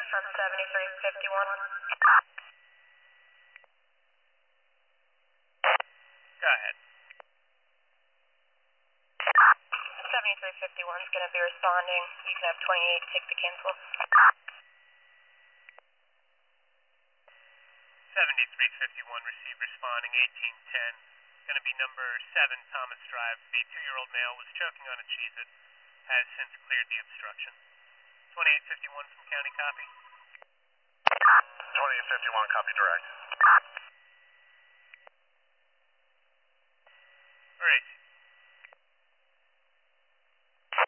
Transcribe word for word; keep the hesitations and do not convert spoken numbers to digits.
from seventy-three fifty-one. Go ahead. seventy-three fifty-one is going to be responding. You can have twenty-eight take the cancel. seventy-three fifty-one, receive responding, eighteen ten. Going to be number seven, Thomas Drive. The two-year-old male was choking on a Cheez-It. Has since cleared the obstruction. twenty-eight fifty-one from county copy. twenty-eight fifty-one, copy direct.